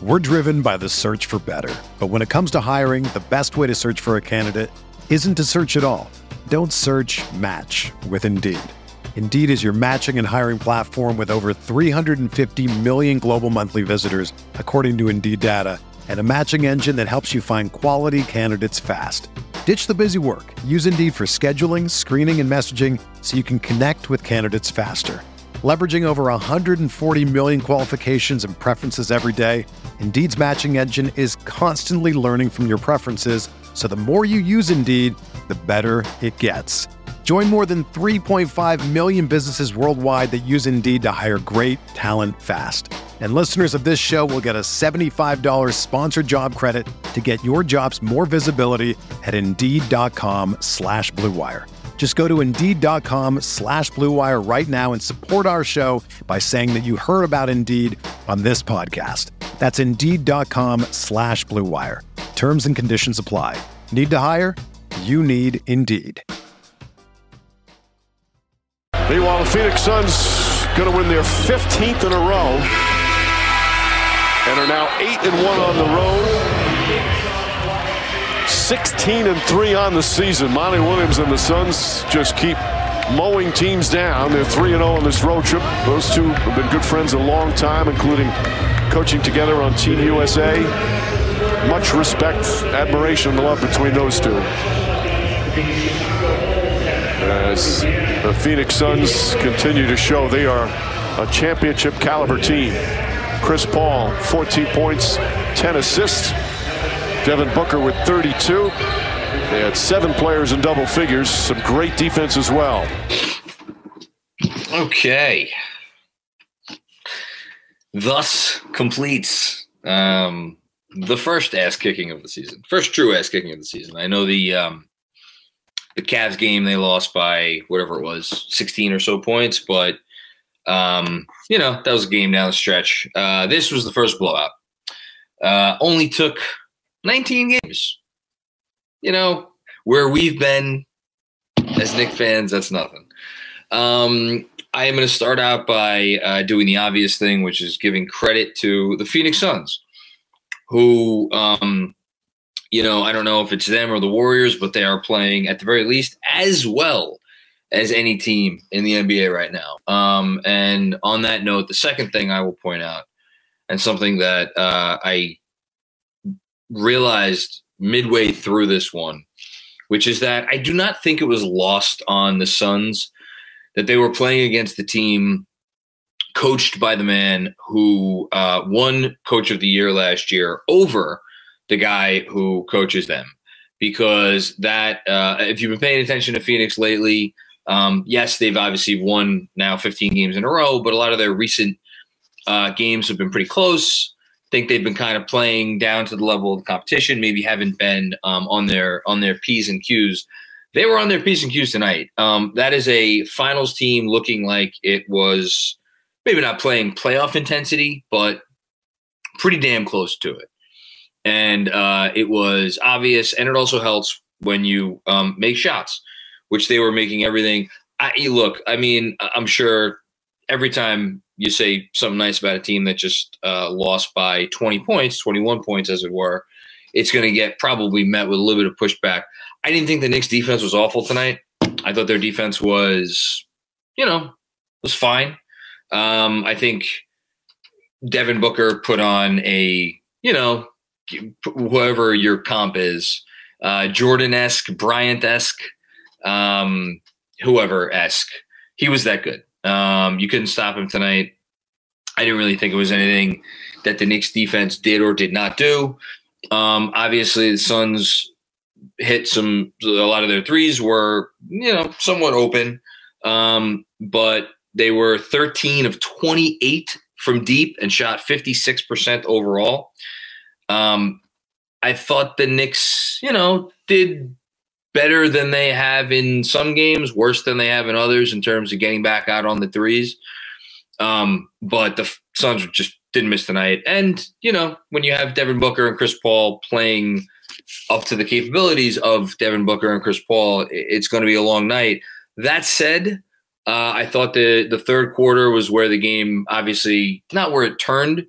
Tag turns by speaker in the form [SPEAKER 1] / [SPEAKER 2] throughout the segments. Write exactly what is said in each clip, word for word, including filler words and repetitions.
[SPEAKER 1] We're driven by the search for better. But when it comes to hiring, the best way to search for a candidate isn't to search at all. Don't search, match with Indeed. Indeed is your matching and hiring platform with over three hundred fifty million global monthly visitors, according to Indeed data, and a matching engine that helps you find quality candidates fast. Ditch the busy work. Use Indeed for scheduling, screening, and messaging so you can connect with candidates faster. Leveraging over one hundred forty million qualifications and preferences every day, Indeed's matching engine is constantly learning from your preferences, so the more you use Indeed, the better it gets. Join more than three point five million businesses worldwide that use Indeed to hire great talent fast. And listeners of this show will get a seventy-five dollars sponsored job credit to get your jobs more visibility at Indeed.com slash Blue Wire. Just go to Indeed.com slash Blue Wire right now and support our show by saying that you heard about Indeed on this podcast. That's Indeed.com slash Blue Wire. Terms and conditions apply. Need to hire? You need Indeed.
[SPEAKER 2] Meanwhile, the Phoenix Suns going to win their fifteenth in a row and are now eight and one on the road, sixteen and three on the season. Monty Williams and the Suns just keep mowing teams down. They're three and oh on this road trip. Those two have been good friends a long time, including coaching together on Team U S A. Much respect, admiration, and love between those two. As the Phoenix Suns continue to show they are a championship caliber team. Chris Paul, fourteen points, ten assists. Devin Booker with thirty-two. They had seven players in double figures. Some great defense as well.
[SPEAKER 3] Okay. Thus completes um, the first ass kicking of the season. First true ass kicking of the season. I know the um, the Cavs game, they lost by whatever it was, sixteen or so points. But, um, you know, that was a game down the stretch. Uh, this was the first blowout. Uh, only took nineteen games. You know, where we've been as Knicks fans, that's nothing. Um, I am going to start out by uh, doing the obvious thing, which is giving credit to the Phoenix Suns, who, um, you know, I don't know if it's them or the Warriors, but they are playing at the very least as well as any team in the N B A right now. Um, and on that note, the second thing I will point out, and something that uh, I realized midway through this one, which is that I do not think it was lost on the Suns that they were playing against the team coached by the man who uh, won Coach of the Year last year over the guy who coaches them. Because that, uh, if you've been paying attention to Phoenix lately, um, yes, they've obviously won now fifteen games in a row, but a lot of their recent uh, games have been pretty close. I think they've been kind of playing down to the level of the competition, maybe haven't been um, on their on their P's and Q's. They were on their P's and Q's tonight. Um, that is a finals team looking like it was maybe not playing playoff intensity, but pretty damn close to it. And uh, it was obvious, and it also helps when you um, make shots, which they were making everything. I, look, I mean, I'm sure every time you say something nice about a team that just uh, lost by twenty points, twenty-one points as it were, it's going to get probably met with a little bit of pushback. I didn't think the Knicks defense was awful tonight. I thought their defense was, you know, was fine. Um, I think Devin Booker put on a, you know, whoever your comp is, uh, Jordan-esque, Bryant-esque, um, whoever-esque. He was that good. Um, you couldn't stop him tonight. I didn't really think it was anything that the Knicks defense did or did not do. Um, obviously, the Suns hit some – a lot of their threes were, you know, somewhat open, um, but they were thirteen of twenty-eight from deep and shot fifty-six percent overall. Um, I thought the Knicks, you know, did better than they have in some games, worse than they have in others in terms of getting back out on the threes. Um, but the Suns just didn't miss tonight. And, you know, when you have Devin Booker and Chris Paul playing up to the capabilities of Devin Booker and Chris Paul, it's going to be a long night. That said, uh, I thought the, the third quarter was where the game, obviously, not where it turned,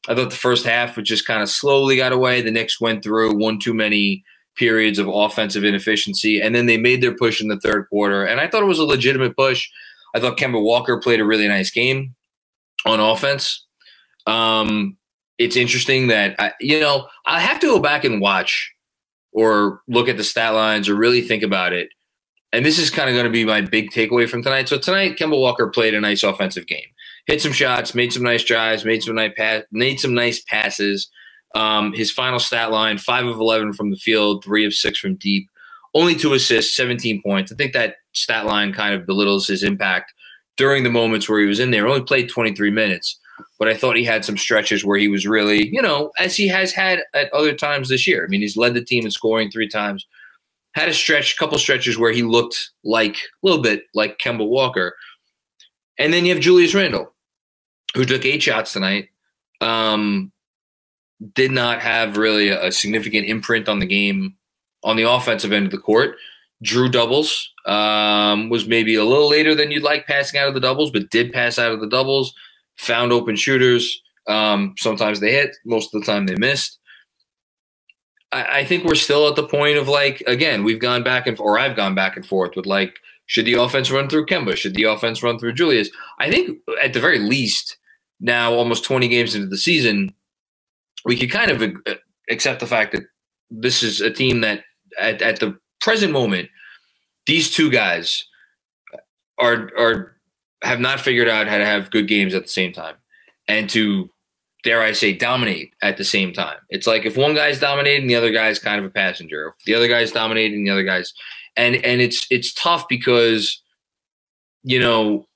[SPEAKER 3] I thought the first half was just kind of slowly got away. The Knicks went through one too many periods of offensive inefficiency, and then they made their push in the third quarter. And I thought it was a legitimate push. I thought Kemba Walker played a really nice game on offense. Um, it's interesting that, I, you know, I have to go back and watch or look at the stat lines or really think about it. And this is kind of going to be my big takeaway from tonight. So tonight, Kemba Walker played a nice offensive game. Hit some shots, made some nice drives, made some nice pass, made some nice passes. Um, his final stat line: five of eleven from the field, three of six from deep, only two assists, seventeen points. I think that stat line kind of belittles his impact during the moments where he was in there. Only played twenty-three minutes, but I thought he had some stretches where he was really, you know, as he has had at other times this year. I mean, he's led the team in scoring three times. Had a stretch, couple stretches where he looked like a little bit like Kemba Walker. And then you have Julius Randle, who took eight shots tonight. Um, did not have really a, a significant imprint on the game on the offensive end of the court. Drew doubles, um, was maybe a little later than you'd like passing out of the doubles, but did pass out of the doubles, found open shooters. Um, sometimes they hit, most of the time they missed. I, I think we're still at the point of, like, again, we've gone back and or I've gone back and forth with, like, should the offense run through Kemba? Should the offense run through Julius? I think at the very least, now almost twenty games into the season, we could kind of accept the fact that this is a team that at, at the present moment, these two guys are are have not figured out how to have good games at the same time and to, dare I say, dominate at the same time. It's like if one guy's dominating, the other guy's kind of a passenger. If the other guy's dominating, the other guy's and and it's it's tough because, you know,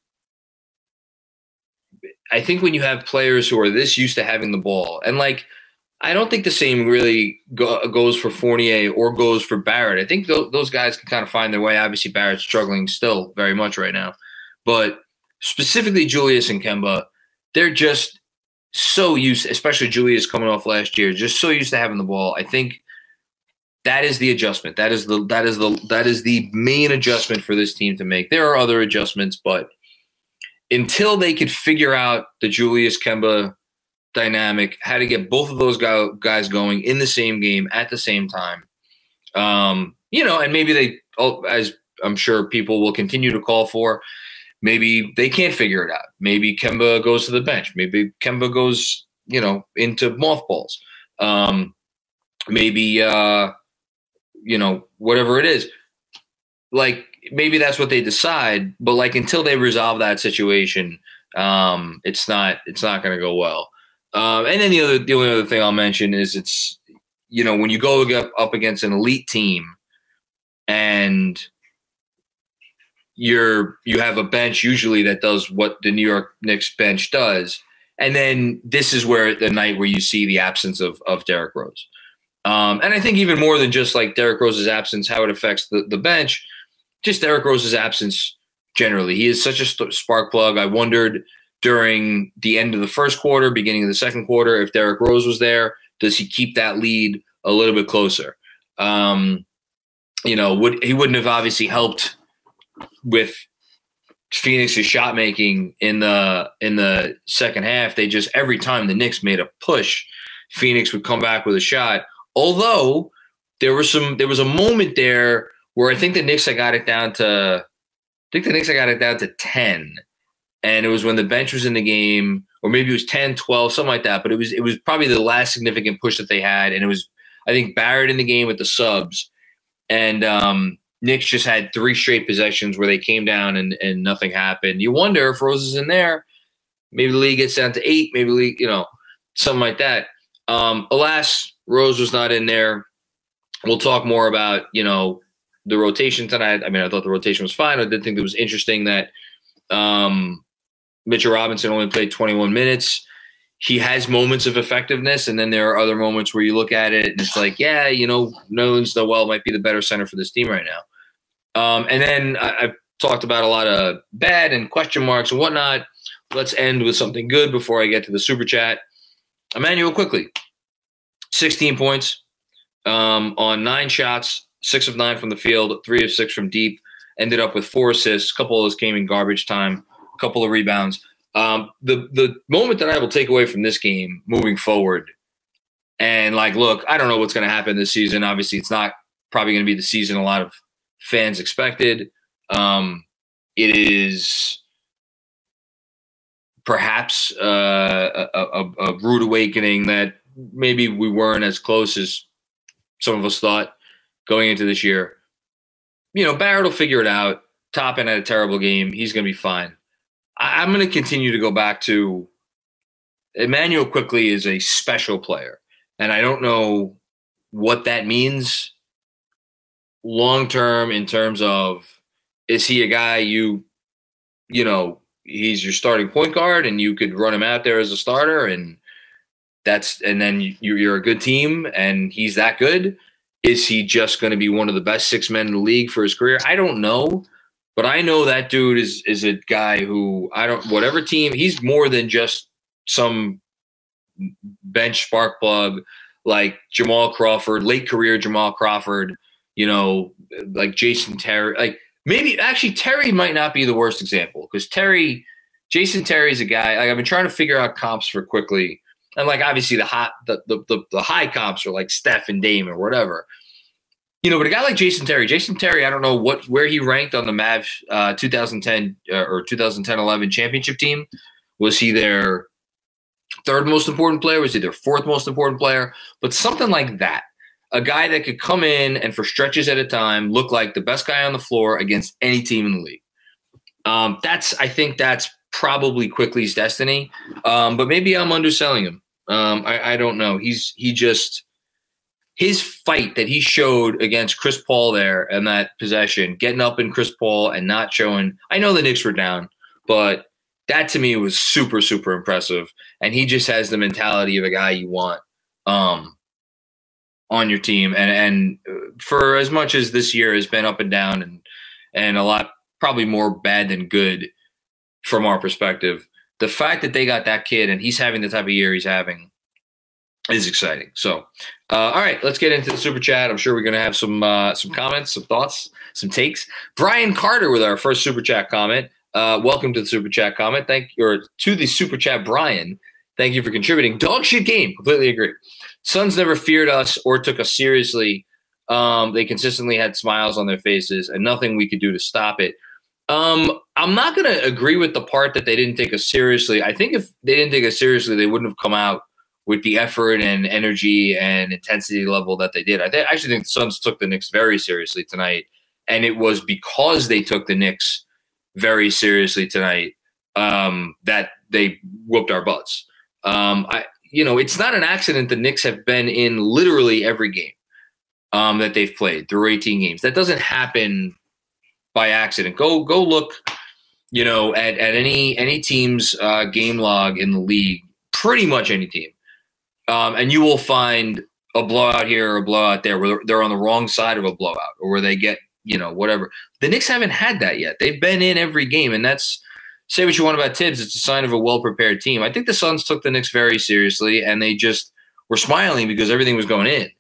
[SPEAKER 3] I think when you have players who are this used to having the ball, and like, I don't think the same really go, goes for Fournier or goes for Barrett. I think th- those guys can kind of find their way. Obviously, Barrett's struggling still very much right now. But specifically Julius and Kemba, they're just so used, especially Julius coming off last year, just so used to having the ball. I think that is the adjustment. That is the that is the that is the main adjustment for this team to make. There are other adjustments, but until they could figure out the Julius Kemba dynamic, how to get both of those guys going in the same game at the same time, um, you know, and maybe they, as I'm sure people will continue to call for, maybe they can't figure it out. Maybe Kemba goes to the bench. Maybe Kemba goes, you know, into mothballs. Um, maybe, uh, you know, whatever it is. Like, maybe that's what they decide. But like, until they resolve that situation, um, it's not it's not going to go well. Um, and then the other the only other thing I'll mention is it's, you know, when you go up against an elite team and you're you have a bench usually that does what the New York Knicks bench does, and then this is where the night where you see the absence of of Derrick Rose, um, and I think even more than just like Derrick Rose's absence, how it affects the, the bench, just Derrick Rose's absence generally. He is such a st- spark plug. I wondered during the end of the first quarter, beginning of the second quarter, if Derrick Rose was there, does he keep that lead a little bit closer? Um, you know, would he wouldn't have obviously helped with Phoenix's shot making in the in the second half. They just, every time the Knicks made a push, Phoenix would come back with a shot. Although there was some there was a moment there where I think the Knicks had got it down to I think the Knicks had got it down to ten. And it was when the bench was in the game, or maybe it was ten, twelve, something like that. But it was it was probably the last significant push that they had. And it was, I think, Barrett in the game with the subs. And um, Knicks just had three straight possessions where they came down and, and nothing happened. You wonder if Rose is in there, maybe the league gets down to eight, maybe the league, you know, something like that. Um, alas, Rose was not in there. We'll talk more about, you know, the rotation tonight. I mean, I thought the rotation was fine. I did think it was interesting that um, Mitchell Robinson only played twenty-one minutes. He has moments of effectiveness, and then there are other moments where you look at it and it's like, yeah, you know, Nerlens Noel might be the better center for this team right now. Um, and then I, I've talked about a lot of bad and question marks and whatnot. Let's end with something good before I get to the super chat. Immanuel Quickley, sixteen points um, on nine shots, six of nine from the field, three of six from deep. Ended up with four assists. A couple of those came in garbage time. A couple of rebounds. Um, the the moment that I will take away from this game moving forward, and like, look, I don't know what's going to happen this season. Obviously, it's not probably going to be the season a lot of fans expected. Um, it is perhaps uh, a, a, a rude awakening that maybe we weren't as close as some of us thought going into this year. You know, Barrett will figure it out. Toppin had a terrible game. He's going to be fine. I, I'm going to continue to go back to Immanuel Quickley is a special player. And I don't know what that means long-term in terms of, is he a guy you, you know, he's your starting point guard and you could run him out there as a starter and that's, and then you, you're a good team and he's that good. Is he just going to be one of the best six men in the league for his career? I don't know, but I know that dude is, is a guy who I don't, whatever team, he's more than just some bench spark plug like Jamal Crawford, late career Jamal Crawford, you know, like Jason Terry, like maybe actually Terry might not be the worst example because Terry, Jason Terry's a guy, like I've been trying to figure out comps for Quickley. And like, obviously the hot, the, the, the, the high comps are like Steph and Dame or whatever, you know, but a guy like Jason Terry, Jason Terry, I don't know what, where he ranked on the Mavs uh, twenty ten uh, or twenty ten eleven championship team. Was he their third most important player? Was he their fourth most important player? But something like that, a guy that could come in and for stretches at a time, look like the best guy on the floor against any team in the league. Um, that's, I think that's probably Quickley's destiny. Um, but maybe I'm underselling him. Um, I, I don't know. He's, he just, his fight that he showed against Chris Paul there in that possession, getting up in Chris Paul and not showing, I know the Knicks were down, but that to me was super, super impressive. And he just has the mentality of a guy you want um, on your team. And, and for as much as this year has been up and down and, and a lot, probably more bad than good from our perspective, the fact that they got that kid and he's having the type of year he's having is exciting. So, uh, all right, let's get into the super chat. I'm sure we're going to have some uh, some comments, some thoughts, some takes. Brian Carter with our first super chat comment. Uh, welcome to the super chat comment. Thank you, or to the super chat, Brian. Thank you for contributing. Dog shit game. Completely agree. Suns never feared us or took us seriously. Um, they consistently had smiles on their faces and nothing we could do to stop it. Um, I'm not going to agree with the part that they didn't take us seriously. I think if they didn't take us seriously, they wouldn't have come out with the effort and energy and intensity level that they did. I th- actually think the Suns took the Knicks very seriously tonight, and it was because they took the Knicks very seriously tonight um, that they whooped our butts. Um, I, you know, it's not an accident the Knicks have been in literally every game um, that they've played through eighteen games. That doesn't happen by accident. Go go look, you know, at, at any any team's uh, game log in the league, pretty much any team. Um, and you will find a blowout here or a blowout there where they're on the wrong side of a blowout or where they get, you know, whatever. The Knicks haven't had that yet. They've been in every game, and that's, say what you want about Tibbs, it's a sign of a well-prepared team. I think the Suns took the Knicks very seriously, and they just were smiling because everything was going in.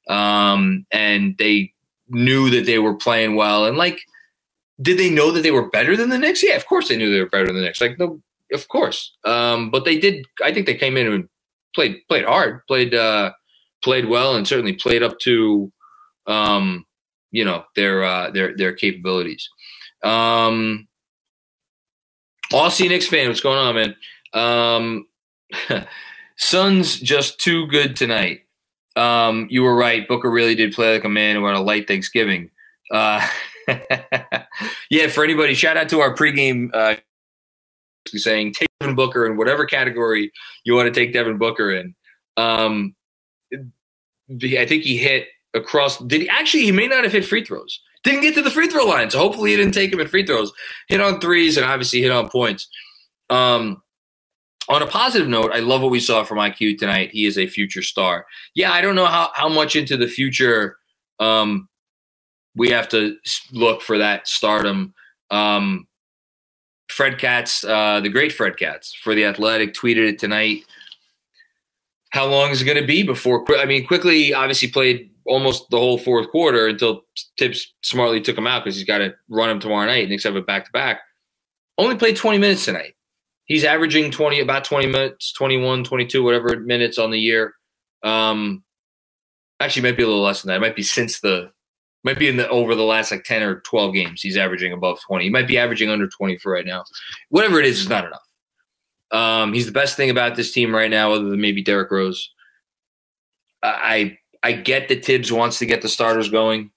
[SPEAKER 3] Um, and they knew that they were playing well. And, like, did they know that they were better than the Knicks? Yeah, of course they knew they were better than the Knicks. Like, no, of course. Um, but they did – I think they came in and played played hard, played uh, played well, and certainly played up to, um, you know, their uh, their their capabilities. Um, Aussie Knicks fan, what's going on, man? Um, Suns just too good tonight. Um, you were right. Booker really did play like a man who had a light Thanksgiving. Uh, yeah, for anybody, shout out to our pregame uh, saying take Devin Booker in whatever category you want to take Devin Booker in. Um, I think he hit across. Did he actually? He may not have hit free throws. Didn't get to the free throw line, so hopefully he didn't take him at free throws. Hit on threes and obviously hit on points. Um, on a positive note, I love what we saw from I Q tonight. He is a future star. Yeah, I don't know how, how much into the future um, we have to look for that stardom. Um, Fred Katz, uh, the great Fred Katz for The Athletic, tweeted it tonight. How long is it going to be before – I mean, Quickley obviously played almost the whole fourth quarter until Tibbs smartly took him out because he's got to run him tomorrow night. Knicks have a back-to-back. Only played twenty minutes tonight. He's averaging twenty, about twenty minutes, twenty-one, twenty-two, whatever minutes on the year. Um, actually, it might be a little less than that. It might be since the, might be in the over the last like ten or twelve games. He's averaging above twenty. He might be averaging under twenty for right now. Whatever it is, is not enough. Um, he's the best thing about this team right now, other than maybe Derrick Rose. I I get that Tibbs wants to get the starters going.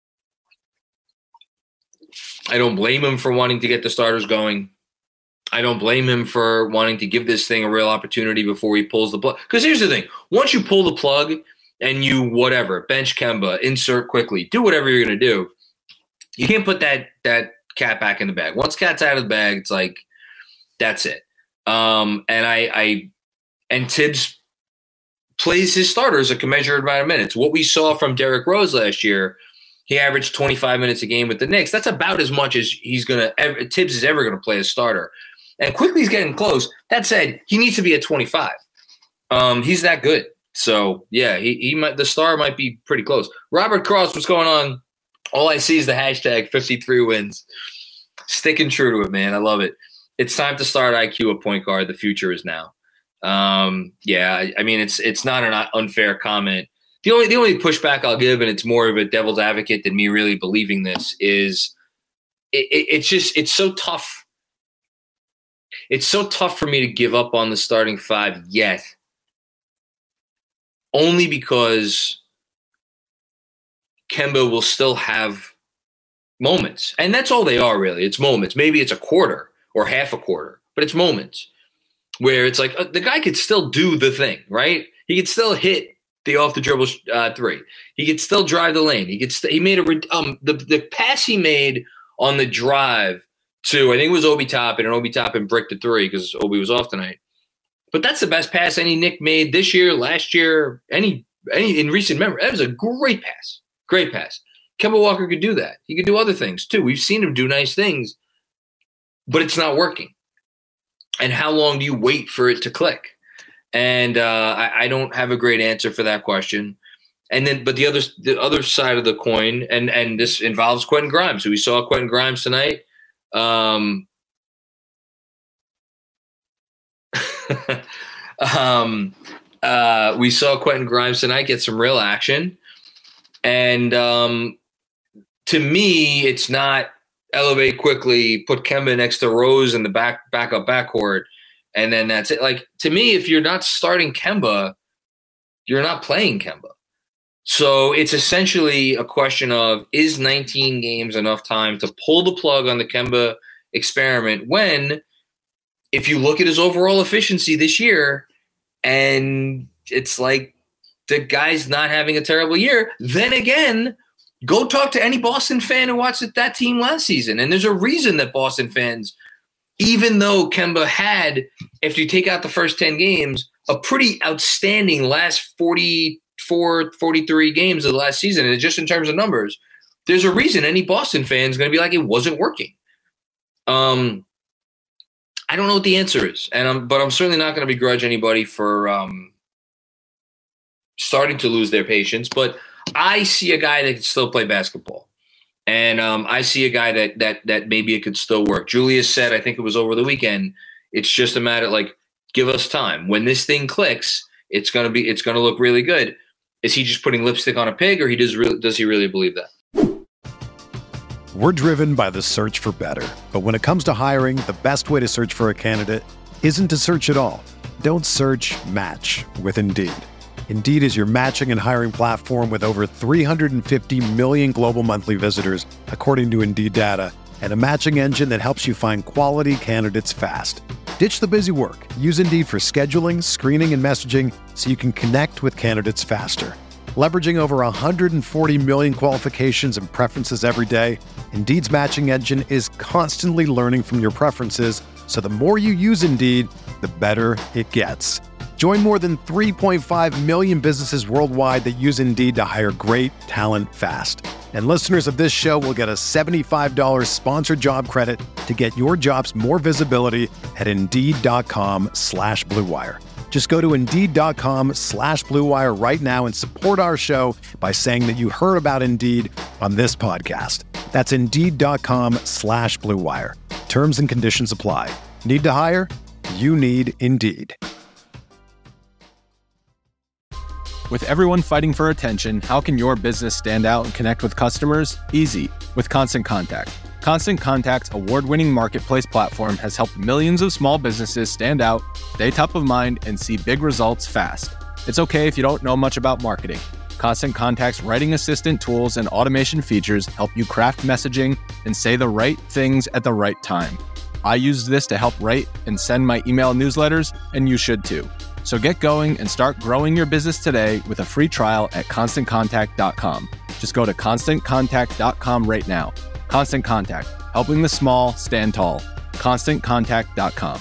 [SPEAKER 3] I don't blame him for wanting to get the starters going. I don't blame him for wanting to give this thing a real opportunity before he pulls the plug. Because here's the thing. Once you pull the plug and you, whatever, bench Kemba, insert quickly, do whatever you're going to do, you can't put that that cat back in the bag. Once cat's out of the bag, it's like, that's it. Um, and I, I and Tibbs plays his starters a commensurate amount of minutes. What we saw from Derrick Rose last year, he averaged twenty-five minutes a game with the Knicks. That's about as much as he's going to – Tibbs is ever going to play a starter. And Quickly's getting close. That said, he needs to be at twenty-five. Um, he's that good. So, yeah, he he might the star might be pretty close. Robert Cross, what's going on? All I see is the hashtag fifty-three wins. Sticking true to it, man. I love it. It's time to start I Q a point guard. The future is now. Um, yeah, I, I mean, it's it's not an unfair comment. The only the only pushback I'll give, and it's more of a devil's advocate than me really believing this, is it, it, it's just it's so tough. It's so tough for me to give up on the starting five yet, only because Kemba will still have moments. And that's all they are, really. It's moments. Maybe it's a quarter or half a quarter, but it's moments where it's like uh, the guy could still do the thing, right? He could still hit the off the dribble uh, three. He could still drive the lane. He could. St- he made a um the the pass he made on the drive to, I think it was Obi Toppin, and Obi Toppin bricked the three because Obi was off tonight. But that's the best pass any Knick made this year, last year, any any in recent memory. That was a great pass. Great pass. Kemba Walker could do that. He could do other things too. We've seen him do nice things, but it's not working. And how long do you wait for it to click? And uh, I, I don't have a great answer for that question. And then, but the other the other side of the coin, and and this involves Quentin Grimes. So we saw Quentin Grimes tonight. Um, um, uh, we saw Quentin Grimes tonight get some real action. And um, to me, it's not elevate quickly, put Kemba next to Rose in the back backup backcourt, and then that's it. Like, to me, if you're not starting Kemba, you're not playing Kemba. So it's essentially a question of, is nineteen games enough time to pull the plug on the Kemba experiment when, if you look at his overall efficiency this year, and it's like the guy's not having a terrible year, then again, go talk to any Boston fan who watched that team last season. And there's a reason that Boston fans, even though Kemba had, if you take out the first ten games, a pretty outstanding last forty-four, forty-three games of the last season, and just in terms of numbers, there's a reason any Boston fan is going to be like, it wasn't working. Um, I don't know what the answer is, and I'm, but I'm certainly not going to begrudge anybody for um, starting to lose their patience. But I see a guy that can still play basketball, and um, I see a guy that that that maybe it could still work. Julius said, I think it was over the weekend, it's just a matter of, like, give us time. When this thing clicks, it's gonna be it's gonna look really good. Is he just putting lipstick on a pig, or he does really does he really believe that?
[SPEAKER 1] We're driven by the search for better. But when it comes to hiring, the best way to search for a candidate isn't to search at all. Don't search, match with Indeed. Indeed is your matching and hiring platform with over three hundred fifty million global monthly visitors, according to Indeed data, and a matching engine that helps you find quality candidates fast. Ditch the busy work. Use Indeed for scheduling, screening, and messaging so you can connect with candidates faster. Leveraging over one hundred forty million qualifications and preferences every day, Indeed's matching engine is constantly learning from your preferences, so the more you use Indeed, the better it gets. Join more than three point five million businesses worldwide that use Indeed to hire great talent fast. And listeners of this show will get a seventy-five dollars sponsored job credit to get your jobs more visibility at Indeed.com slash Blue Wire. Just go to Indeed.com slash Blue Wire right now and support our show by saying that you heard about Indeed on this podcast. That's Indeed.com slash Blue Wire. Terms and conditions apply. Need to hire? you need Indeed.
[SPEAKER 4] With everyone fighting for attention, how can your business stand out and connect with customers? Easy, with Constant Contact. Constant Contact's award-winning marketplace platform has helped millions of small businesses stand out, stay top of mind, and see big results fast. It's okay if you don't know much about marketing. Constant Contact's writing assistant tools and automation features help you craft messaging and say the right things at the right time. I use this to help write and send my email newsletters, and you should too. So get going and start growing your business today with a free trial at constant contact dot com. Just go to constant contact dot com right now. Constant Contact, helping the small stand tall. constant contact dot com.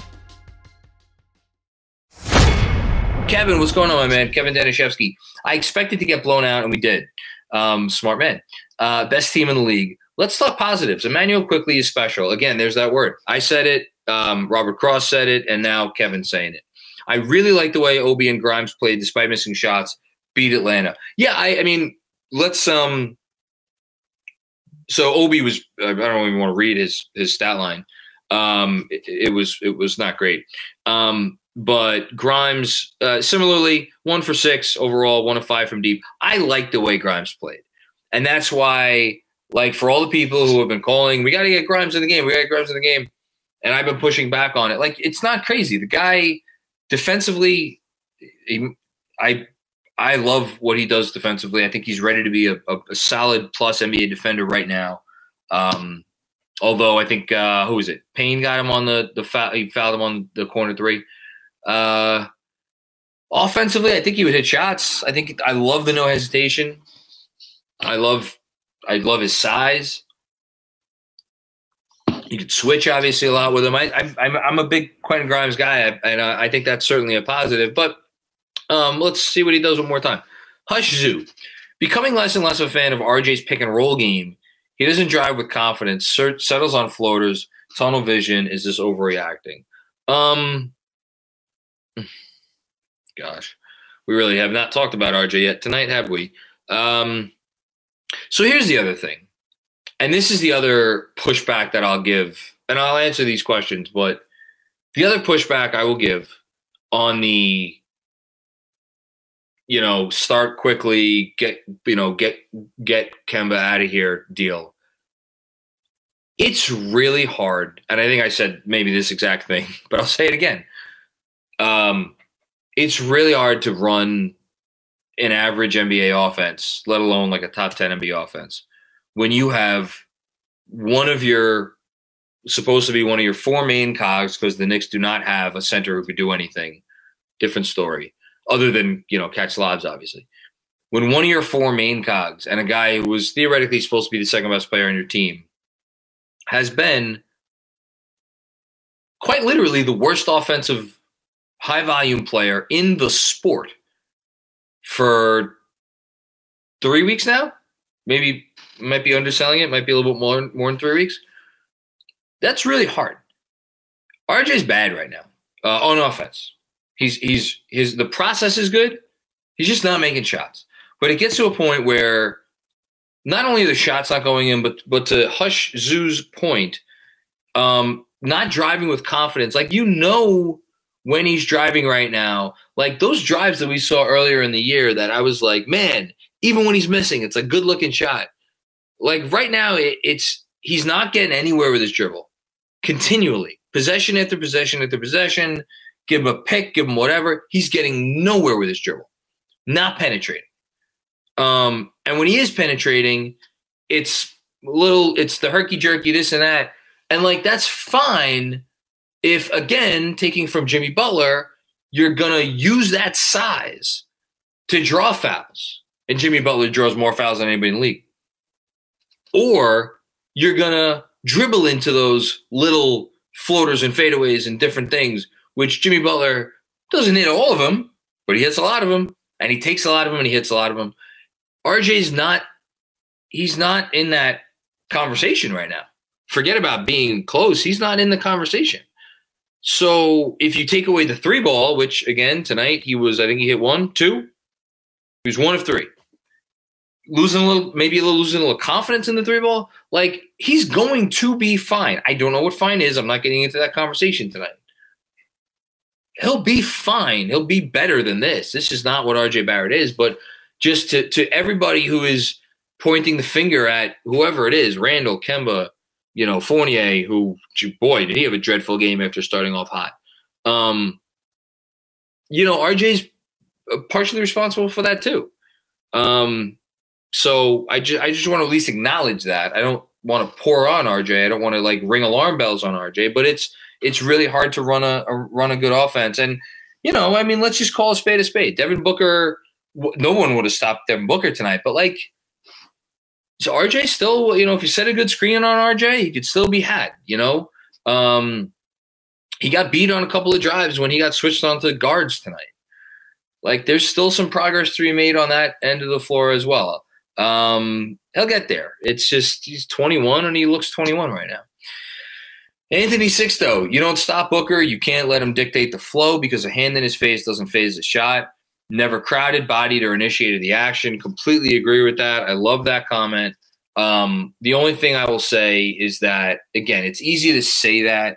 [SPEAKER 3] Kevin, what's going on, my man? Kevin Danishevsky. I expected to get blown out, and we did. Um, smart man. Uh, best team in the league. Let's talk positives. Emmanuel Quickley is special. Again, there's that word. I said it. Um, Robert Cross said it, and now Kevin's saying it. I really like the way Obi and Grimes played despite missing shots, beat Atlanta. Yeah, I, I mean, let's um. So Obi was. I don't even want to read his his stat line. Um, it, it was it was not great. Um, but Grimes uh, similarly one for six overall, one of five from deep. I like the way Grimes played, and that's why. Like for all the people who have been calling, we got to get Grimes in the game. We got to get Grimes in the game, and I've been pushing back on it. Like it's not crazy. The guy. Defensively, he, I I love what he does defensively. I think he's ready to be a, a, a solid plus N B A defender right now. Um, although I think uh, who is it? Payne got him on the the foul, he fouled him on the corner three. Uh, offensively, I think he would hit shots. I think I love the no hesitation. I love I love his size. You could switch, obviously, a lot with him. I, I, I'm, I'm a big Quentin Grimes guy, and uh, I think that's certainly a positive. But um, let's see what he does one more time. Hush Zoo. Becoming less and less of a fan of R J's pick-and-roll game. He doesn't drive with confidence, settles on floaters, tunnel vision, is just overreacting. Um, gosh, we really have not talked about R J yet tonight, have we? Um, so here's the other thing. And this is the other pushback that I'll give, and I'll answer these questions, but the other pushback I will give on the, you know, start quickly, get, you know, get, get Kemba out of here deal. It's really hard. And I think I said maybe this exact thing, but I'll say it again. Um, it's really hard to run an average N B A offense, let alone like a top ten N B A offense, when you have one of your, supposed to be one of your four main cogs, because the Knicks do not have a center who could do anything, different story, other than, you know, catch lobs, obviously. When one of your four main cogs and a guy who was theoretically supposed to be the second best player on your team has been quite literally the worst offensive high-volume player in the sport for three weeks now, maybe might be underselling it, might be a little bit more, more than three weeks. That's really hard. R J's bad right now uh, on offense. He's he's his the process is good. He's just not making shots. But it gets to a point where not only are the shots not going in, but but to Hush Zoo's point, um, not driving with confidence. Like, you know when he's driving right now, like those drives that we saw earlier in the year that I was like, man, even when he's missing, it's a good-looking shot. Like right now, it, it's he's not getting anywhere with his dribble. Continually. Possession after possession after possession. Give him a pick, give him whatever. He's getting nowhere with his dribble. Not penetrating. Um, and when he is penetrating, it's a little, it's the herky-jerky, this and that. And, like, that's fine if, again, taking from Jimmy Butler, you're going to use that size to draw fouls. And Jimmy Butler draws more fouls than anybody in the league. Or you're going to dribble into those little floaters and fadeaways and different things, which Jimmy Butler doesn't hit all of them, but he hits a lot of them, and he takes a lot of them, and he hits a lot of them. R J's not – he's not in that conversation right now. Forget about being close. He's not in the conversation. So if you take away the three ball, which, again, tonight he was – I think he hit one, two. He was one of three. Losing a little – maybe a little losing a little confidence in the three ball. Like, he's going to be fine. I don't know what fine is. I'm not getting into that conversation tonight. he'll be fine. He'll be better than this. This is not what R J Barrett is, but just to, to everybody who is pointing the finger at whoever it is, Randall, Kemba, you know, Fournier, who, boy, did he have a dreadful game after starting off hot. Um, you know, R J's partially responsible for that too. Um, so I just, I just want to at least acknowledge that. I don't want to pour on R J. I don't want to like ring alarm bells on R J, but it's, it's really hard to run a, a run a good offense. And, you know, I mean, let's just call a spade a spade. Devin Booker, no one would have stopped Devin Booker tonight, but like, so R J still, you know, if you set a good screen on R J, he could still be had, you know. Um, he got beat on a couple of drives when he got switched onto guards tonight. Like, there's still some progress to be made on that end of the floor as well. Um, he'll get there. It's just he's twenty-one and he looks twenty-one right now. Anthony Sixto, you don't stop Booker. You can't let him dictate the flow because a hand in his face doesn't phase the shot. Never crowded, bodied, or initiated the action. Completely agree with that. I love that comment. Um, the only thing I will say is that, again, it's easy to say that,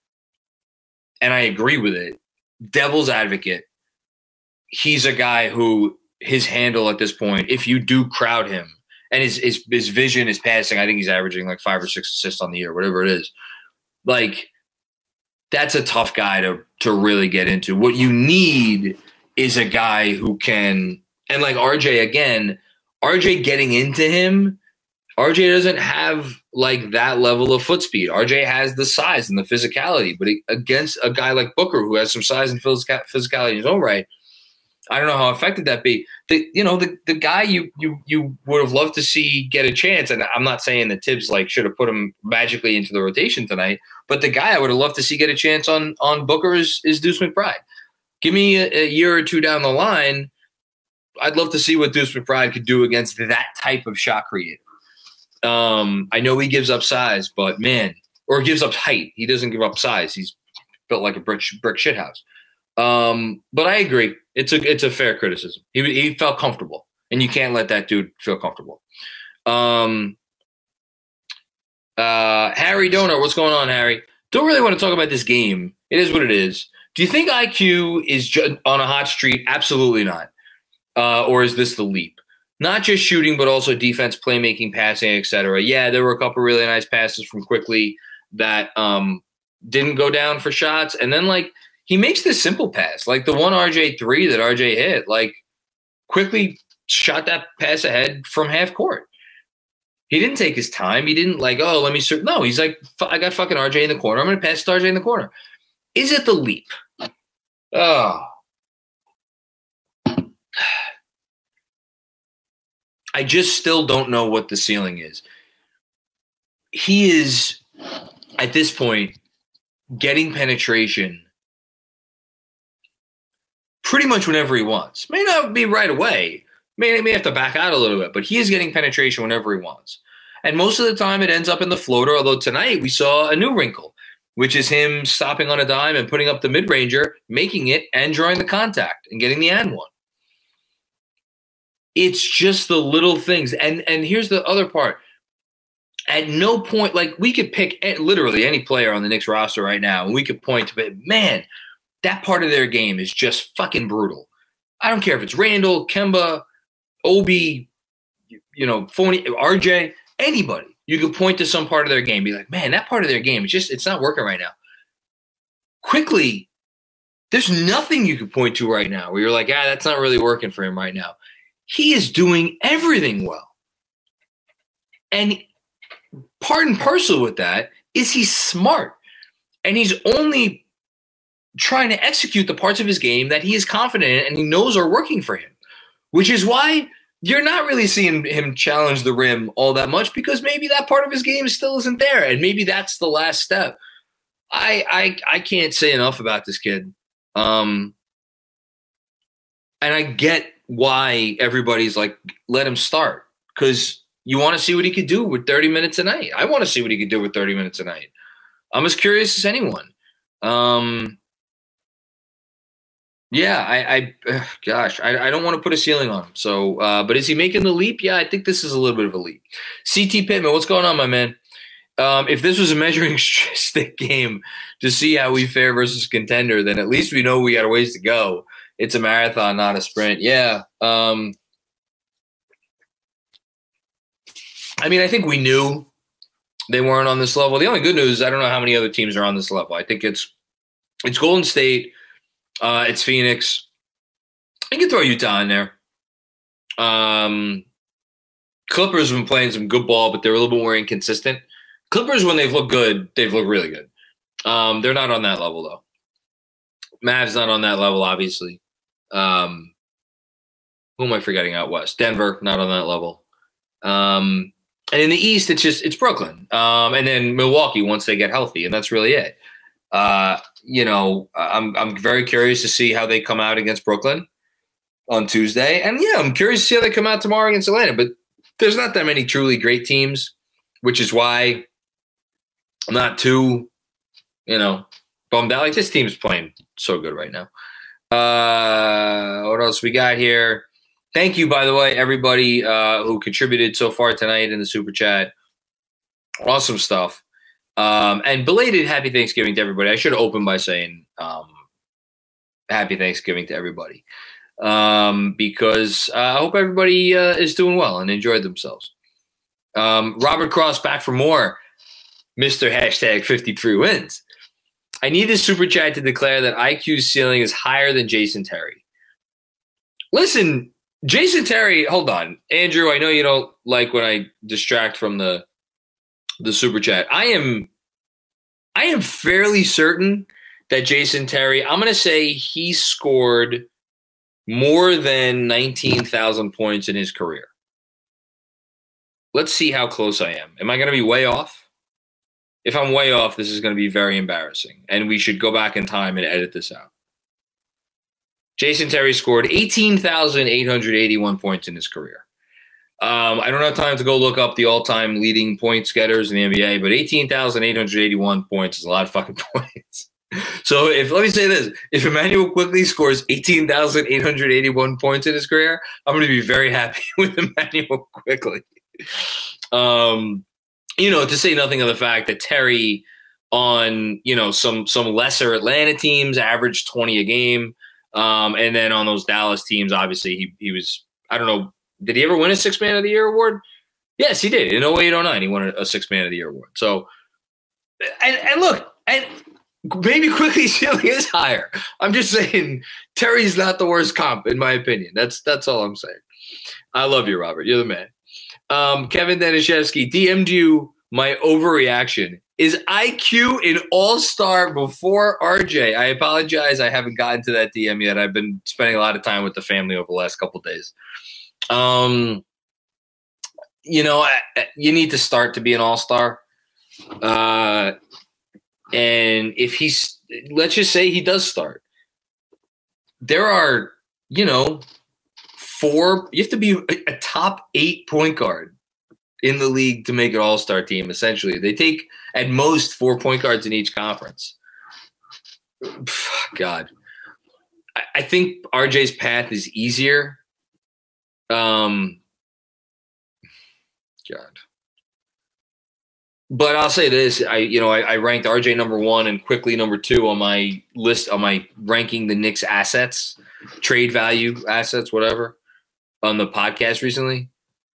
[SPEAKER 3] and I agree with it. Devil's advocate. He's a guy who his handle at this point, if you do crowd him, and his, his, his vision, his passing, I think he's averaging like five or six assists on the year, whatever it is. Like, that's a tough guy to to really get into. What you need is a guy who can, and like R J again, R J getting into him, R J doesn't have like that level of foot speed. R J has the size and the physicality, but against a guy like Booker who has some size and physicality in his own right, I don't know how effective that be. The you know the the guy you you you would have loved to see get a chance, and I'm not saying that Tibbs like should have put him magically into the rotation tonight, but the guy I would have loved to see get a chance on on Booker is is Deuce McBride. Give me a, a year or two down the line, I'd love to see what Deuce McBride could do against that type of shot creator. Um, I know he gives up size, but man, or gives up height. He doesn't give up size. He's built like a brick brick shithouse. Um, but I agree. It's a it's a fair criticism. He he felt comfortable, and you can't let that dude feel comfortable. Um, uh, Harry Donor, what's going on, Harry? Don't really want to talk about this game. It is what it is. Do you think I Q is ju- on a hot streak? Absolutely not. Uh, or is this the leap? Not just shooting, but also defense, playmaking, passing, et cetera. Yeah, there were a couple really nice passes from Quickly that um, didn't go down for shots. And then, like, he makes this simple pass. Like the one R J three that R J hit, like, Quickly shot that pass ahead from half court. He didn't take his time. He didn't, like, oh, let me – no, he's like, I got fucking R J in the corner. I'm going to pass to R J in the corner. Is it the leap? Oh. I just still don't know what the ceiling is. He is, at this point, getting penetration pretty much whenever he wants. May not be right away. May, may have to back out a little bit, but he is getting penetration whenever he wants. And most of the time it ends up in the floater, although tonight we saw a new wrinkle, which is him stopping on a dime and putting up the mid-ranger, making it, and drawing the contact and getting the and one. It's just the little things. And and here's the other part. At no point, like, we could pick literally any player on the Knicks roster right now, and we could point to, man, that part of their game is just fucking brutal. I don't care if it's Randall, Kemba, Obi, you know, Fournier, R J, anybody. You could point to some part of their game, be like, man, that part of their game, it's just, it's not working right now. Quickly, there's nothing you could point to right now where you're like, ah, that's not really working for him right now. He is doing everything well. And part and parcel with that is he's smart. And he's only trying to execute the parts of his game that he is confident in and he knows are working for him, which is why you're not really seeing him challenge the rim all that much, because maybe that part of his game still isn't there. And maybe that's the last step. I I, I can't say enough about this kid. Um, and I get why everybody's like, let him start, because you want to see what he could do with thirty minutes a night. I want to see what he could do with thirty minutes a night. I'm as curious as anyone. Um, yeah, I, I uh, gosh, I, I don't want to put a ceiling on him. So, uh, but is he making the leap? Yeah, I think this is a little bit of a leap. C T Pittman, what's going on, my man? Um, if this was a measuring stick game to see how we fare versus contender, then at least we know we got a ways to go. It's a marathon, not a sprint. Yeah. Um, I mean, I think we knew they weren't on this level. The only good news is I don't know how many other teams are on this level. I think it's it's Golden State. Uh, it's Phoenix. I can throw Utah in there. Um, Clippers have been playing some good ball, but they're a little bit more inconsistent. Clippers, when they've looked good, they've looked really good. Um, they're not on that level, though. Mavs not on that level, obviously. Um, who am I forgetting out west? Denver, not on that level. Um, and in the East, it's just it's Brooklyn. Um, and then Milwaukee once they get healthy, and that's really it. Uh, you know, I'm I'm very curious to see how they come out against Brooklyn on Tuesday. And, yeah, I'm curious to see how they come out tomorrow against Atlanta. But there's not that many truly great teams, which is why I'm not too, you know, bummed out. Like, this team's playing so good right now. Uh, what else we got here? Thank you, by the way, everybody uh, who contributed so far tonight in the Super Chat. Awesome stuff. Um, and belated Happy Thanksgiving to everybody. I should have opened by saying um, Happy Thanksgiving to everybody. Um, because uh, I hope everybody uh, is doing well and enjoyed themselves. Um, Robert Cross back for more. Mister Hashtag fifty-three wins. I need this Super Chat to declare that I Q's ceiling is higher than Jason Terry. Listen, Jason Terry, hold on. Andrew, I know you don't like when I distract from the the Super Chat. I am I am fairly certain that Jason Terry, I'm going to say he scored more than nineteen thousand points in his career. Let's see how close I am. Am I going to be way off? If I'm way off, this is going to be very embarrassing, and we should go back in time and edit this out. Jason Terry scored eighteen thousand eight hundred eighty-one points in his career. Um, I don't have time to go look up the all-time leading point getters in the N B A, but eighteen thousand eight hundred eighty-one points is a lot of fucking points. So if let me say this, if Emmanuel Quickley scores eighteen thousand eight hundred eighty-one points in his career, I'm going to be very happy with Emmanuel Quickley. Um, you know, to say nothing of the fact that Terry on, you know, some some lesser Atlanta teams averaged twenty a game. Um, and then on those Dallas teams, obviously he he was, I don't know, did he ever win a Six Man of the Year award? Yes, he did. In oh eight oh nine, he won a, a Six Man of the Year award. So, and, and look, and maybe Quickley's ceiling is higher. I'm just saying Terry's not the worst comp, in my opinion. That's that's all I'm saying. I love you, Robert. You're the man. Um, Kevin Danishevsky, D M'd you my overreaction. Is I Q an all-star before R J? I apologize. I haven't gotten to that D M yet. I've been spending a lot of time with the family over the last couple of days. Um, you know, I, you need to start to be an all-star. Uh, and if he's, let's just say he does start. There are, you know, four, you have to be a, a top eight point guard in the league to make an all-star team, essentially. They take, at most, four point guards in each conference. God. I, I think R J's path is easier. Um, God. But I'll say this, I you know, I, I ranked R J number one and Quickley number two on my list, on my ranking the Knicks assets, trade value assets, whatever, on the podcast recently.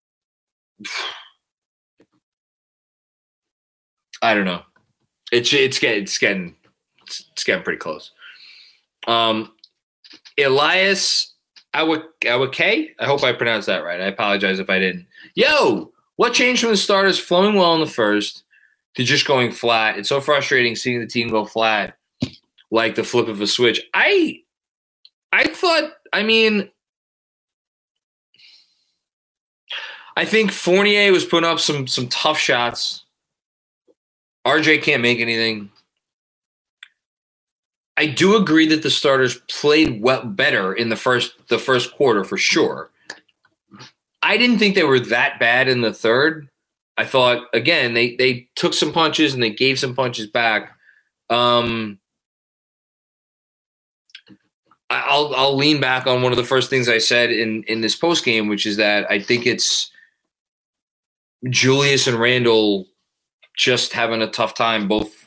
[SPEAKER 3] I don't know. It's it's getting it's getting it's getting pretty close. Um, Elias Awake, I hope I pronounced that right. I apologize if I didn't. Yo, what changed from the starters flowing well in the first to just going flat? It's so frustrating seeing the team go flat, like the flip of a switch. I I thought. I mean, I think Fournier was putting up some some tough shots. R J can't make anything. I do agree that the starters played well, better in the first the first quarter for sure. I didn't think they were that bad in the third. I thought, again, they they took some punches and they gave some punches back. Um, I'll I'll lean back on one of the first things I said in in this postgame, which is that I think it's Julius and Randle just having a tough time both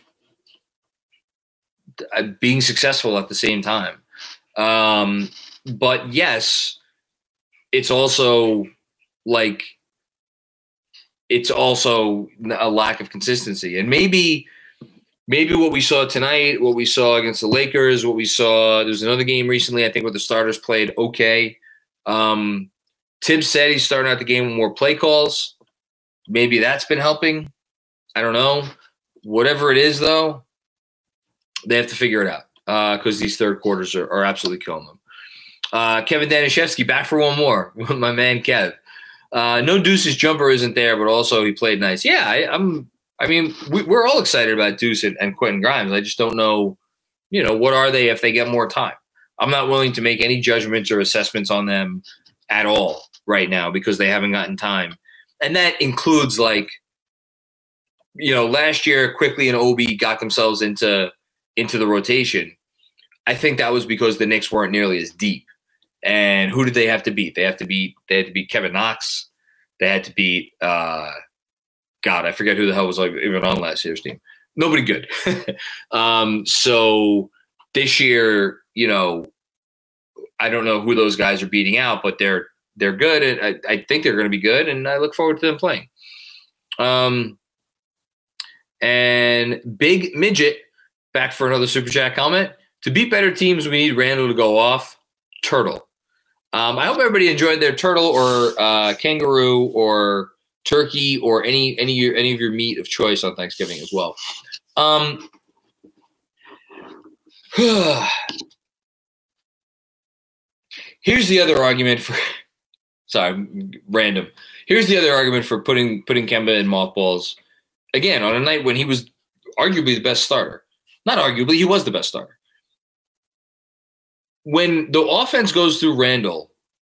[SPEAKER 3] being successful at the same time. Um, but yes, it's also like, it's also a lack of consistency. And maybe, maybe what we saw tonight, what we saw against the Lakers, what we saw, there's another game recently, I think, where the starters played okay. Um, Tibbs said he's starting out the game with more play calls. Maybe that's been helping. I don't know. Whatever it is, though, they have to figure it out because uh, these third quarters are, are absolutely killing them. Uh, Kevin Danishevsky back for one more. My man Kev. Uh, no Deuce's jumper isn't there, but also he played nice. Yeah, I, I'm. I mean, we, we're all excited about Deuce and, and Quentin Grimes. I just don't know, you know, what are they if they get more time? I'm not willing to make any judgments or assessments on them at all right now because they haven't gotten time. And that includes, like, you know, last year Quickly and Obi got themselves into into the rotation. I think that was because the Knicks weren't nearly as deep. And who did they have to beat? They have to beat. They had to beat Kevin Knox. They had to beat. Uh, God, I forget who the hell was like even on last year's team. Nobody good. um, so this year, you know, I don't know who those guys are beating out, but they're they're good, and I, I think they're going to be good, and I look forward to them playing. Um, and Big Midget back for another Super Chat comment. To beat better teams, we need Randall to go off. Turtle. Um, I hope everybody enjoyed their turtle or uh, kangaroo or turkey or any any any of your meat of choice on Thanksgiving as well. Um, here's the other argument for. Sorry, random. Here's the other argument for putting putting Kemba in mothballs again on a night when he was arguably the best starter. Not arguably, he was the best starter. When the offense goes through Randall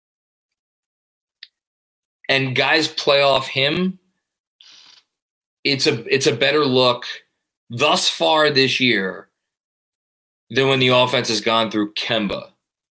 [SPEAKER 3] and guys play off him, it's a it's a better look thus far this year than when the offense has gone through Kemba.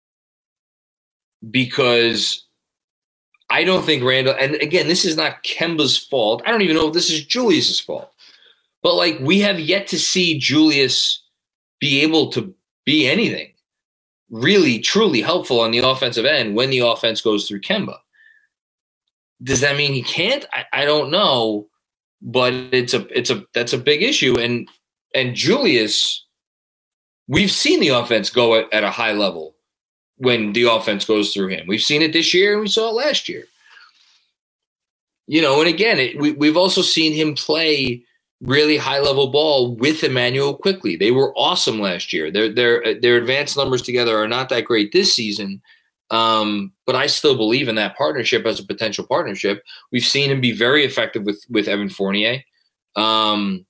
[SPEAKER 3] Because I don't think Randall, and again, this is not Kemba's fault. I don't even know if this is Julius's fault. But, like, we have yet to see Julius be able to be anything really, truly helpful on the offensive end when the offense goes through Kemba. Does that mean he can't? I, I don't know, but it's a it's a that's a big issue. And and Julius, we've seen the offense go at, at a high level when the offense goes through him. We've seen it this year, and we saw it last year. You know, and again, it, we, we've also seen him play really high-level ball with Emmanuel Quickly. They were awesome last year. Their their their advanced numbers together are not that great this season, um, but I still believe in that partnership as a potential partnership. We've seen him be very effective with, with Evan Fournier. Um,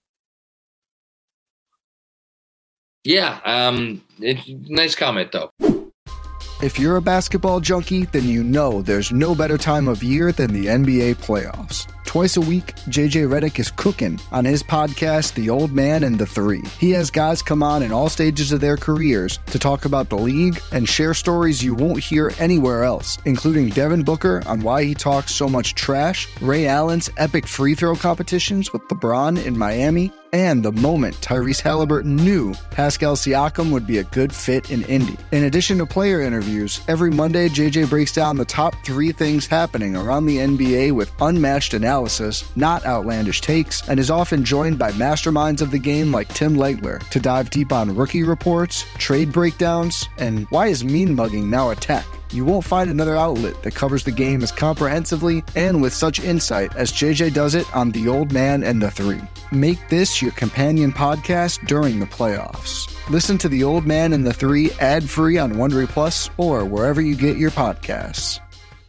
[SPEAKER 3] yeah, um, it, nice comment, though.
[SPEAKER 5] If you're a basketball junkie, then you know there's no better time of year than the N B A playoffs. Twice a week, J J Redick is cooking on his podcast, The Old Man and the Three. He has guys come on in all stages of their careers to talk about the league and share stories you won't hear anywhere else, including Devin Booker on why he talks so much trash, Ray Allen's epic free throw competitions with LeBron in Miami, and the moment Tyrese Halliburton knew Pascal Siakam would be a good fit in Indy. In addition to player interviews, every Monday J J breaks down the top three things happening around the N B A with unmatched analysis, not outlandish takes, and is often joined by masterminds of the game like Tim Legler to dive deep on rookie reports, trade breakdowns, and why is mean mugging now a tech? You won't find another outlet that covers the game as comprehensively and with such insight as J J does it on The Old Man and the Three. Make this your companion podcast during the playoffs. Listen to The Old Man and the Three ad-free on Wondery Plus or wherever you get your podcasts.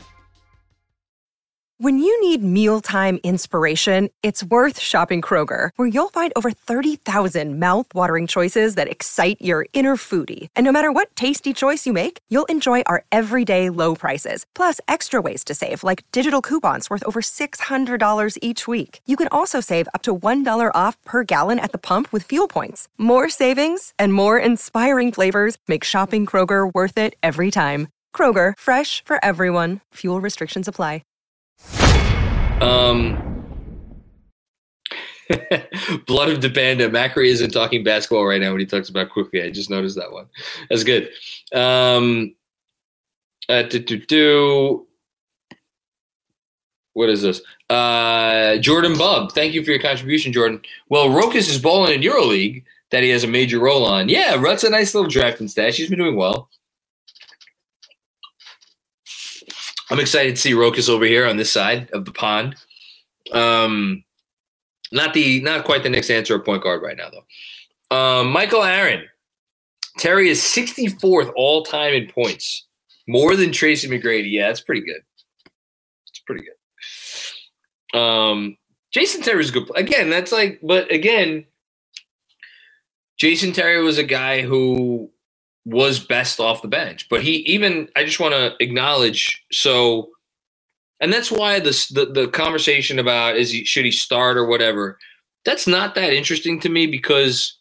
[SPEAKER 6] When you need mealtime inspiration, it's worth shopping Kroger, where you'll find over thirty thousand mouth-watering choices that excite your inner foodie. And no matter what tasty choice you make, you'll enjoy our everyday low prices, plus extra ways to save, like digital coupons worth over six hundred dollars each week. You can also save up to one dollar off per gallon at the pump with fuel points. More savings and more inspiring flavors make shopping Kroger worth it every time. Kroger, fresh for everyone. Fuel restrictions apply.
[SPEAKER 3] Um, Blood of the Panda. Macri isn't talking basketball right now when he talks about quickly. I just noticed that one. That's good. Um, uh, do, do, do. What is this? Uh, Jordan Bub. Thank you for your contribution, Jordan. Well, Rokas is balling in EuroLeague that he has a major role on. Yeah, that's a nice little drafting stash. He's been doing well. I'm excited to see Rokas over here on this side of the pond. Um, not the not quite the next answer at point guard right now, though. Um, Michael Aaron. Terry is sixty-fourth all-time in points. More than Tracy McGrady. Yeah, that's pretty good. It's pretty good. Um, Jason Terry is good. Again, that's like, but again, Jason Terry was a guy who was best off the bench. But he even, I just want to acknowledge, so, and that's why this, the the conversation about is he should he start or whatever, that's not that interesting to me because,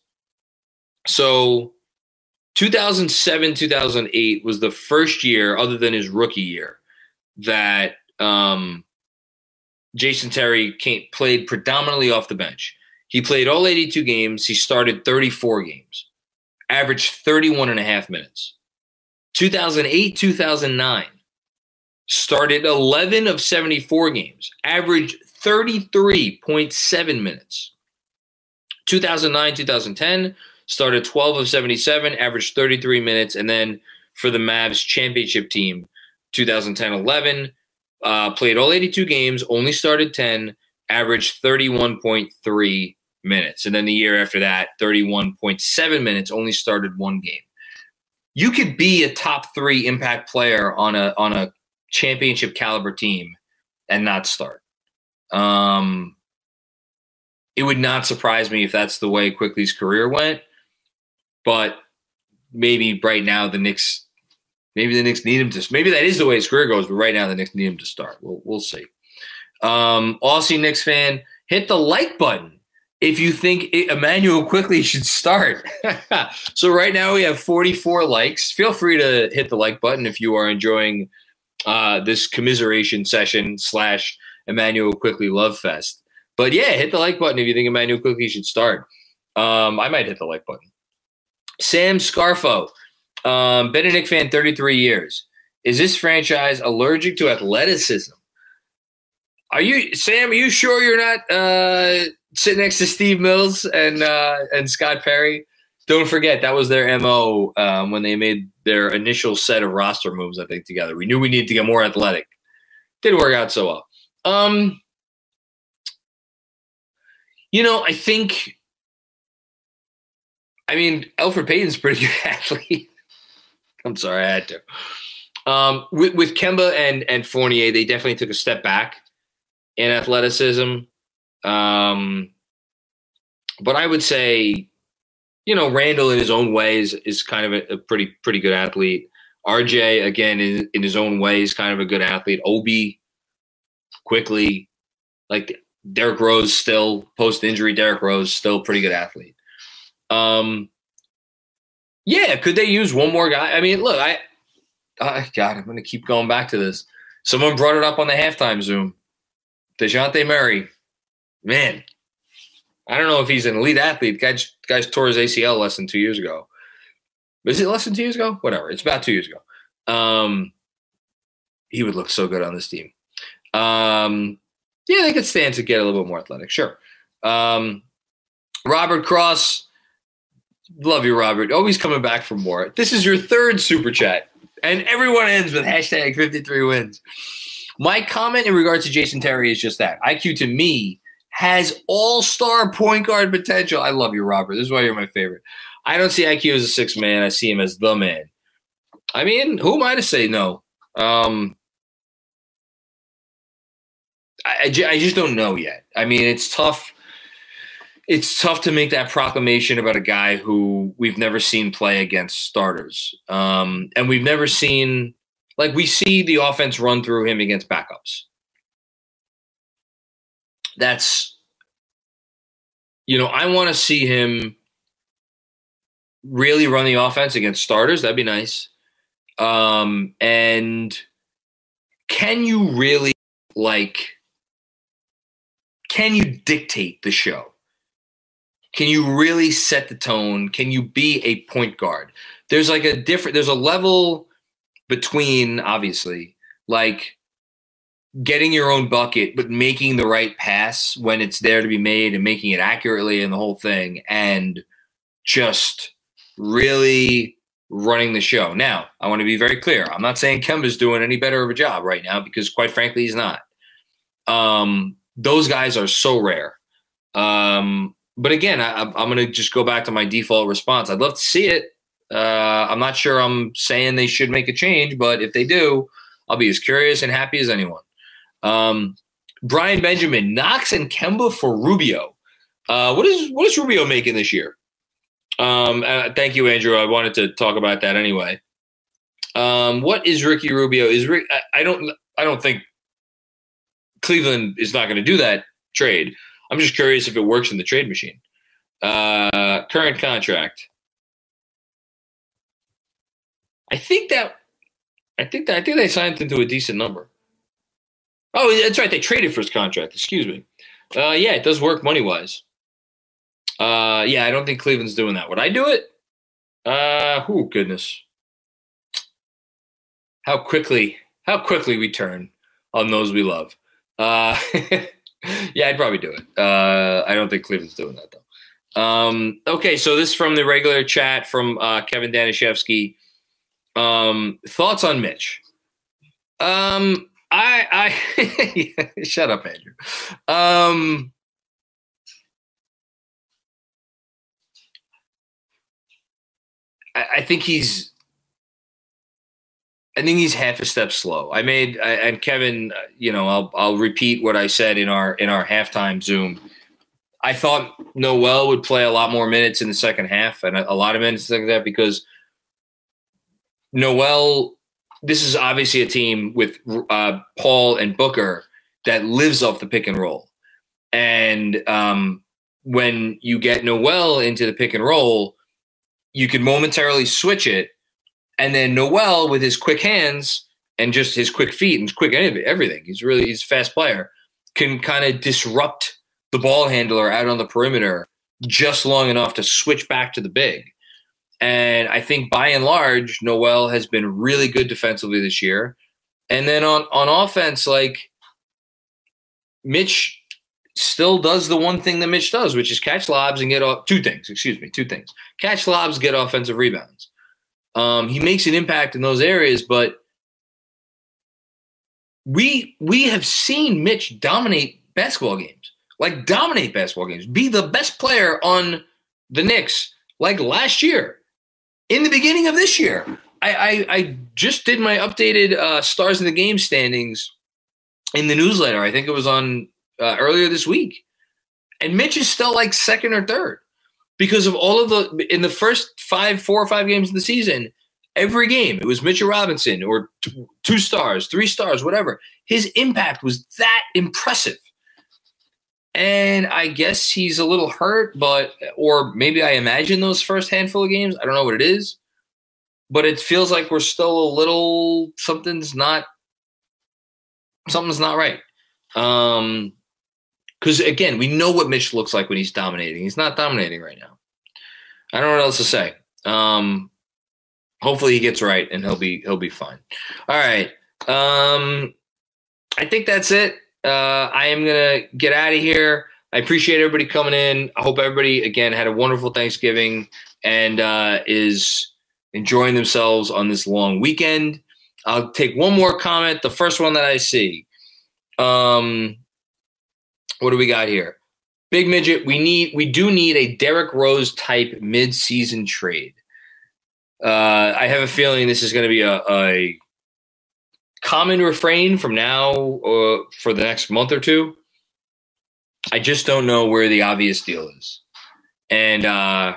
[SPEAKER 3] so two thousand seven, two thousand eight was the first year, other than his rookie year, that um, Jason Terry came, played predominantly off the bench. He played all eighty-two games. He started thirty-four games, averaged thirty-one and a half minutes. two thousand eight, two thousand nine, started eleven of seventy-four games, averaged thirty-three point seven minutes. two thousand nine, two thousand ten, started twelve of seventy-seven, averaged thirty-three minutes. And then for the Mavs championship team, two thousand ten eleven, uh, played all eighty-two games, only started ten, averaged thirty-one point three minutes. And then the year after that, thirty-one point seven minutes, only started one game. You could be a top three impact player on a on a championship caliber team and not start. Um, it would not surprise me if that's the way Quickley's career went. But maybe right now the Knicks, maybe the Knicks need him to. Maybe that is the way his career goes. But right now the Knicks need him to start. We'll we'll see. Um, Aussie Knicks fan, hit the like button if you think Immanuel Quickley should start. So right now we have forty-four likes. Feel free to hit the like button if you are enjoying uh, this commiseration session slash Immanuel Quickley love fest. But yeah, hit the like button if you think Immanuel Quickley should start. Um, I might hit the like button. Sam Scarfo, um, been a Knicks fan thirty-three years. Is this franchise allergic to athleticism? Are you, Sam, are you sure you're not uh, sitting next to Steve Mills and uh, and Scott Perry? Don't forget, that was their M O um, when they made their initial set of roster moves, I think, together. We knew we needed to get more athletic. Didn't work out so well. Um, you know, I think, I mean, Elfrid Payton's a pretty good athlete. I'm sorry, I had to. Um, with, with Kemba and, and Fournier, they definitely took a step back in athleticism. Um, but I would say, you know, Randall in his own ways is kind of a, a pretty pretty good athlete. R J, again, in, in his own way, is kind of a good athlete. Obi, Quickley, like Derrick Rose still, post-injury Derrick Rose, still a pretty good athlete. Um, yeah, could they use one more guy? I mean, look, I, oh God, I'm going to keep going back to this. Someone brought it up on the halftime Zoom. DeJounte Murray, man, I don't know if he's an elite athlete. Guy, guys tore his A C L less than two years ago. Was it less than two years ago? Whatever. It's about two years ago. Um, he would look so good on this team. Um, yeah, they could stand to get a little bit more athletic. Sure. Um, Robert Cross, love you, Robert. Always coming back for more. This is your third super chat, and everyone ends with hashtag fifty-three wins. My comment in regards to Jason Terry is just that. I Q to me has all-star point guard potential. I love you, Robert. This is why you're my favorite. I don't see I Q as a sixth man. I see him as the man. I mean, who am I to say no? Um, I, I just don't know yet. I mean, it's tough. It's tough to make that proclamation about a guy who we've never seen play against starters. Um, and we've never seen – like we see the offense run through him against backups. That's – you know, I want to see him really run the offense against starters. That'd be nice. Um, and can you really, like – can you dictate the show? can you really set the tone? Can you be a point guard? There's like a different, there's a level between, obviously, like getting your own bucket, but making the right pass when it's there to be made and making it accurately and the whole thing, and just really running the show. Now, I want to be very clear. I'm not saying Kemba's doing any better of a job right now, because quite frankly, he's not. Um, those guys are so rare. Um, but again, I, I'm going to just go back to my default response. I'd love to see it. Uh, I'm not sure I'm saying they should make a change, but if they do, I'll be as curious and happy as anyone. Um, Brian Benjamin, Knox and Kemba for Rubio. Uh, what is what is Rubio making this year? Um, uh, thank you, Andrew. I wanted to talk about that anyway. Um, what is Ricky Rubio? Is Rick, I, I don't I don't think Cleveland is not going to do that trade. I'm just curious if it works in the trade machine. Uh, current contract. I think that I think that I think they signed him to a decent number. Oh, that's right. They traded for his contract. Excuse me. Uh, yeah, it does work money wise. Uh, yeah, I don't think Cleveland's doing that. Would I do it? Uh, oh goodness. How quickly, how quickly we turn on those we love. Uh, yeah, I'd probably do it. Uh, I don't think Cleveland's doing that though. Um, okay, so this is from the regular chat from uh, Kevin Danishevsky. Um, thoughts on Mitch? Um, I, I shut up, Andrew. Um, I, I think he's. I think he's half a step slow. I made I, and Kevin, you know, I'll I'll repeat what I said in our in our halftime Zoom. I thought Noel would play a lot more minutes in the second half, and a, a lot of minutes like that, because Noel. This is obviously a team with uh, Paul and Booker that lives off the pick and roll, and um, when you get Noel into the pick and roll, you can momentarily switch it. And then Noel, with his quick hands and just his quick feet and his quick everything, he's really he's a fast player, can kind of disrupt the ball handler out on the perimeter just long enough to switch back to the big. And I think by and large, Noel has been really good defensively this year. And then on, on offense, like Mitch still does the one thing that Mitch does, which is catch lobs and get off two things, excuse me, two things. Catch lobs, get offensive rebounds. Um, he makes an impact in those areas, but we we have seen Mitch dominate basketball games, like dominate basketball games, be the best player on the Knicks, like last year, in the beginning of this year. I, I, I just did my updated uh, Stars in the Game standings in the newsletter. I think it was on uh, earlier this week, and Mitch is still like second or third. Because of all of the – in the first five, four or five games of the season, every game, it was Mitchell Robinson or t- two stars, three stars, whatever. His impact was that impressive. And I guess he's a little hurt, but – or maybe I imagine those first handful of games. I don't know what it is. But it feels like we're still a little – something's not – something's not right. Um Because, again, we know what Mitch looks like when he's dominating. He's not dominating right now. I don't know what else to say. Um, hopefully he gets right, and he'll be he'll be fine. All right. Um, I think that's it. Uh, I am going to get out of here. I appreciate everybody coming in. I hope everybody, again, had a wonderful Thanksgiving and uh, is enjoying themselves on this long weekend. I'll take one more comment, the first one that I see. Um, what do we got here? Big Midget, we need we do need a Derrick Rose type mid-season trade. Uh, I have a feeling this is going to be a, a common refrain from now uh, for the next month or two. I just don't know where the obvious deal is. And uh,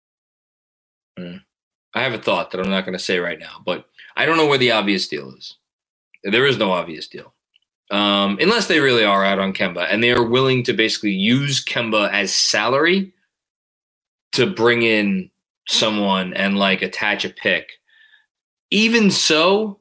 [SPEAKER 3] I have a thought that I'm not going to say right now, but I don't know where the obvious deal is. There is no obvious deal. Um, unless they really are out on Kemba and they are willing to basically use Kemba as salary to bring in someone and like attach a pick. Even so,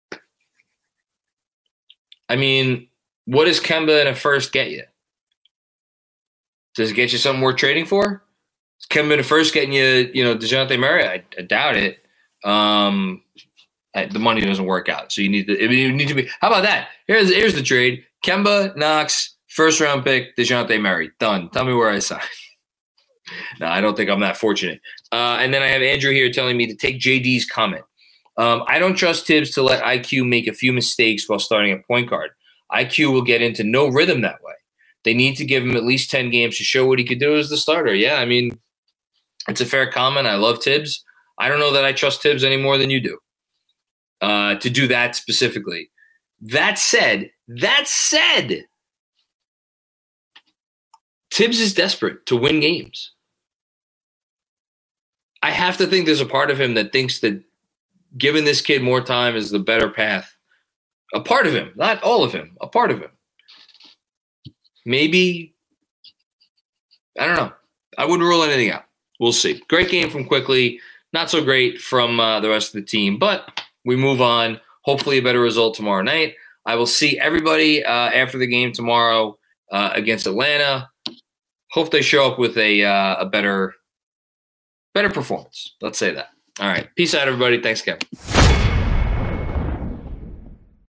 [SPEAKER 3] I mean, what does Kemba in a first get you? Does it get you something worth trading for? Is Kemba first getting you, you know, DeJounte Murray? I, I doubt it. Um, I, the money doesn't work out, so you need to. I mean, you need to be. How about that? Here's here's the trade: Kemba, Knox, first round pick, DeJounte Murray. Done. Tell me where I sign. No, I don't think I'm that fortunate. Uh, and then I have Andrew here telling me to take J D's comment. Um, I don't trust Tibbs to let I Q make a few mistakes while starting at point guard. I Q will get into no rhythm that way. They need to give him at least ten games to show what he could do as the starter. Yeah, I mean, it's a fair comment. I love Tibbs. I don't know that I trust Tibbs any more than you do uh, to do that specifically. That said, that said, Tibbs is desperate to win games. I have to think there's a part of him that thinks that giving this kid more time is the better path. A part of him, not all of him, a part of him. Maybe, I don't know. I wouldn't rule anything out. We'll see. Great game from Quickley. Not so great from uh, the rest of the team, but we move on. Hopefully a better result tomorrow night. I will see everybody uh, after the game tomorrow uh, against Atlanta. Hope they show up with a uh, a better, better performance. Let's say that. All right. Peace out, everybody. Thanks, Kevin.